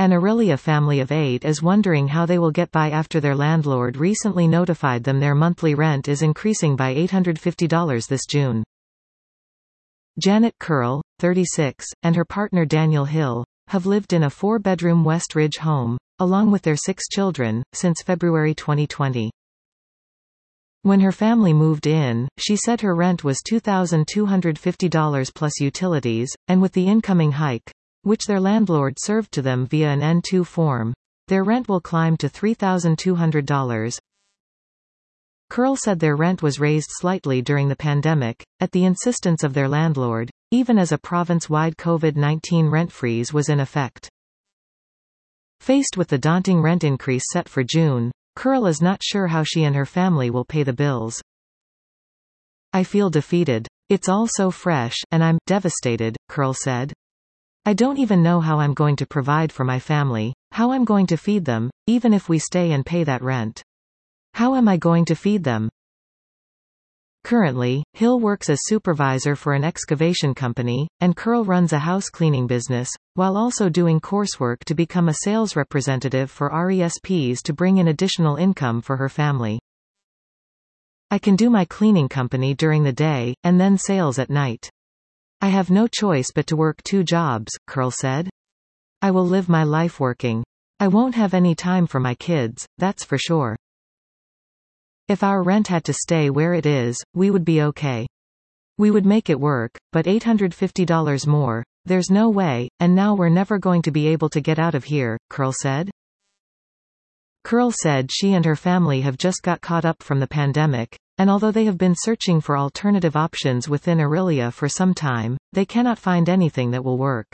An Aurelia family of 8 is wondering how they will get by after their landlord recently notified them their monthly rent is increasing by $850 this June. Janet Curl, 36, and her partner Daniel Hill, have lived in a 4-bedroom West Ridge home, along with their 6 children, since February 2020. When her family moved in, she said her rent was $2,250 plus utilities, and with the incoming hike, which their landlord served to them via an N2 form, their rent will climb to $3,200. Curl said their rent was raised slightly during the pandemic, at the insistence of their landlord, even as a province-wide COVID-19 rent freeze was in effect. Faced with the daunting rent increase set for June, Curl is not sure how she and her family will pay the bills. "I feel defeated. It's all so fresh, and I'm devastated," Curl said. "I don't even know how I'm going to provide for my family, how I'm going to feed them, even if we stay and pay that rent. How am I going to feed them?" Currently, Hill works as supervisor for an excavation company, and Curl runs a house cleaning business, while also doing coursework to become a sales representative for RESPs to bring in additional income for her family. "I can do my cleaning company during the day, and then sales at night. I have no choice but to work 2 jobs," Curl said. "I will live my life working. I won't have any time for my kids, that's for sure. If our rent had to stay where it is, we would be okay. We would make it work, but $850 more, there's no way, and now we're never going to be able to get out of here," Curl said. Curl said she and her family have just got caught up from the pandemic, and although they have been searching for alternative options within Aurelia for some time, they cannot find anything that will work.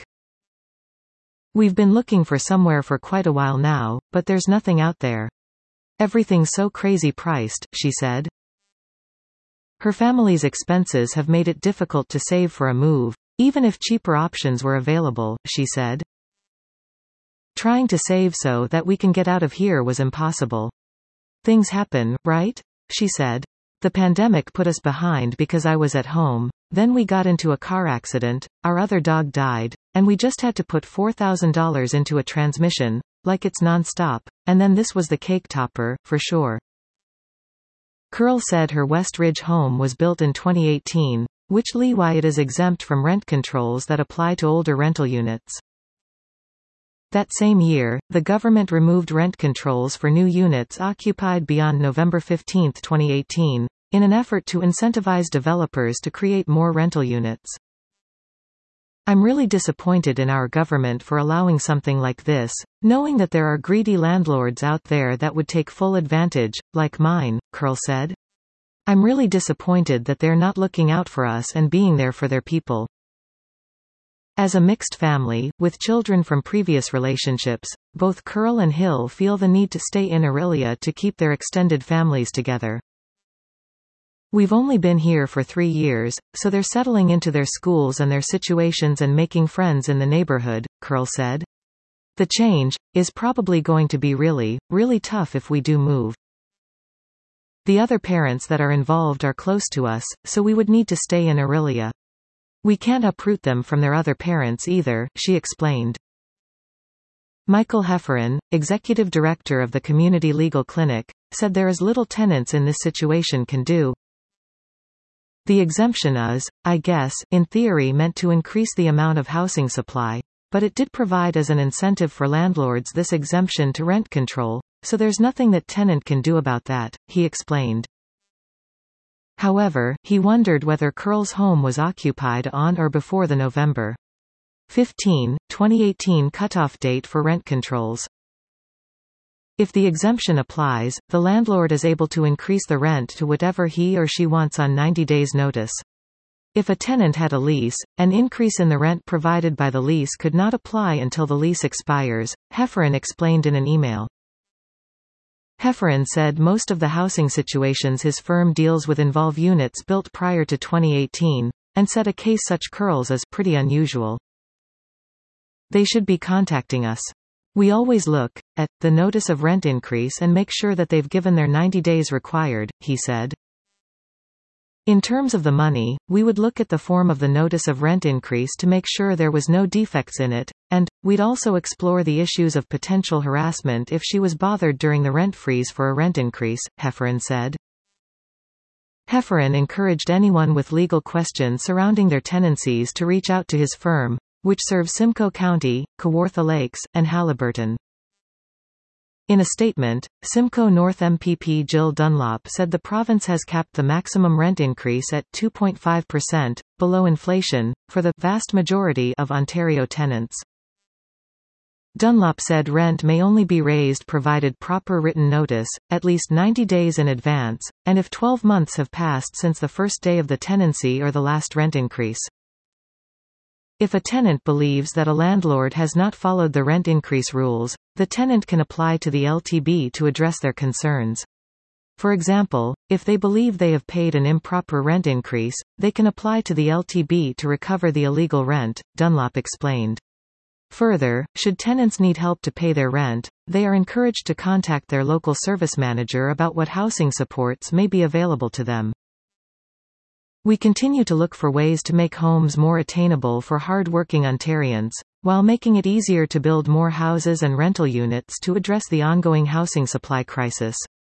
"We've been looking for somewhere for quite a while now, but there's nothing out there. Everything's so crazy priced," she said. Her family's expenses have made it difficult to save for a move, even if cheaper options were available, she said. "Trying to save so that we can get out of here was impossible. Things happen, right?" she said. "The pandemic put us behind because I was at home, then we got into a car accident, our other dog died, and we just had to put $4,000 into a transmission, like it's non-stop, and then this was the cake topper, for sure." Curl said her West Ridge home was built in 2018, which is why it is exempt from rent controls that apply to older rental units. That same year, the government removed rent controls for new units occupied beyond November 15, 2018, in an effort to incentivize developers to create more rental units. "I'm really disappointed in our government for allowing something like this, knowing that there are greedy landlords out there that would take full advantage, like mine," Curl said. "I'm really disappointed that they're not looking out for us and being there for their people." As a mixed family, with children from previous relationships, both Curl and Hill feel the need to stay in Aurelia to keep their extended families together. "We've only been here for 3 years, so they're settling into their schools and their situations and making friends in the neighborhood," Curl said. "The change is probably going to be really, really tough if we do move. The other parents that are involved are close to us, so we would need to stay in Aurelia. We can't uproot them from their other parents either," she explained. Michael Hefferon, executive director of the Community Legal Clinic, said there is little tenants in this situation can do. "The exemption is, I guess, in theory meant to increase the amount of housing supply, but it did provide as an incentive for landlords this exemption to rent control, so there's nothing that tenant can do about that," he explained. However, he wondered whether Curl's home was occupied on or before the November 15, 2018 cutoff date for rent controls. If the exemption applies, the landlord is able to increase the rent to whatever he or she wants on 90 days' notice. If a tenant had a lease, an increase in the rent provided by the lease could not apply until the lease expires, Hefferon explained in an email. Hefferon said most of the housing situations his firm deals with involve units built prior to 2018, and said a case such Curl's is pretty unusual. "They should be contacting us. We always look at the notice of rent increase and make sure that they've given their 90 days required," he said. "In terms of the money, we would look at the form of the notice of rent increase to make sure there was no defects in it, and, We'd also explore the issues of potential harassment if she was bothered during the rent freeze for a rent increase, Hefferon said. Hefferon encouraged anyone with legal questions surrounding their tenancies to reach out to his firm, which serves Simcoe County, Kawartha Lakes, and Haliburton. In a statement, Simcoe North MPP Jill Dunlop said the province has capped the maximum rent increase at 2.5%, below inflation, for the vast majority of Ontario tenants. Dunlop said rent may only be raised provided proper written notice, at least 90 days in advance, and if 12 months have passed since the first day of the tenancy or the last rent increase. If a tenant believes that a landlord has not followed the rent increase rules, the tenant can apply to the LTB to address their concerns. For example, if they believe they have paid an improper rent increase, they can apply to the LTB to recover the illegal rent, Dunlop explained. Further, should tenants need help to pay their rent, they are encouraged to contact their local service manager about what housing supports may be available to them. We continue to look for ways to make homes more attainable for hard-working Ontarians, while making it easier to build more houses and rental units to address the ongoing housing supply crisis.